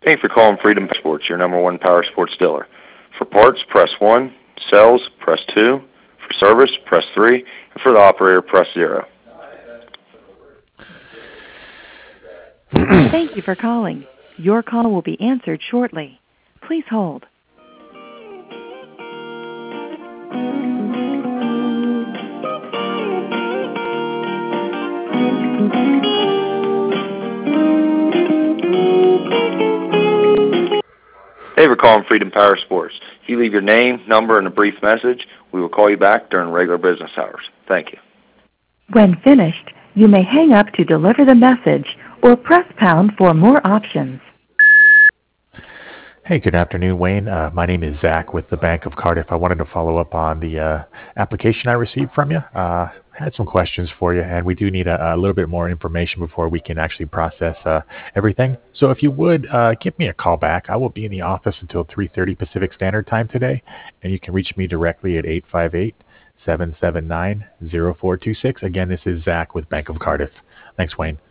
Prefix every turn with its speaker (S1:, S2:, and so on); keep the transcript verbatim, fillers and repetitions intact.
S1: Thank you for calling Freedom Sports, your number one power sports dealer. For parts, press one. Sales, press two. For service, press three. And for the operator, press zero.
S2: Thank you for calling. Your call will be answered shortly. Please hold.
S1: Thank you for calling Freedom Power Sports. If you leave your name, number, and a brief message, we will call you back during regular business hours. Thank you.
S2: When finished, you may hang up to deliver the message or press pound for more options.
S3: Hey, good afternoon, Wayne. Uh, my name is Zach with the Bank of Cardiff. I wanted to follow up on the uh, application I received from you. Uh, had some questions for you, and we do need a, a little bit more information before we can actually process uh, everything. So if you would, uh, give me a call back. I will be in the office until three thirty Pacific Standard Time today, and you can reach me directly at eight five eight, seven seven nine, zero four two six. Again, this is Zach with Bank of Cardiff. Thanks, Wayne.